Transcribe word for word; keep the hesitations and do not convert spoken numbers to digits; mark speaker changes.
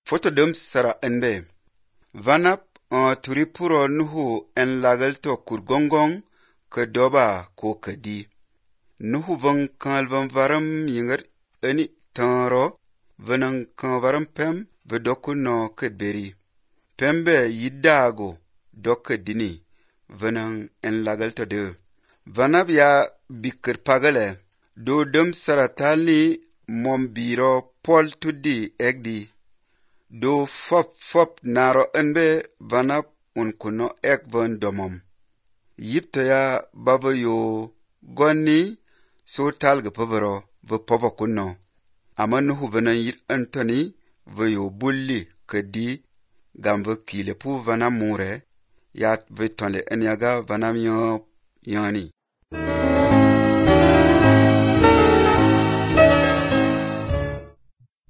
Speaker 1: Foto dum sara enbe. Vanap on turi puro nuhu en lagal to kur gongong ke doba ko kadi. Nuhu vang kalvan varam yingar eni tanro vanang kan varam pem vedoku no kedberi. Pembe yidago doke dini vanang en lagal to de. Vanap ya bikir pagale do dum sara talni mom biro pol tudi egdi. Do fop fop naro enbe vanap un kuno ek van domom. Yipta ya baba yo gonni so talga pavaro va pava kuno. Ama nuhu vanan yit antoni va yo bulli kadi gamva kile pu vanam mure ya vitonle enyaga vanam yo yani.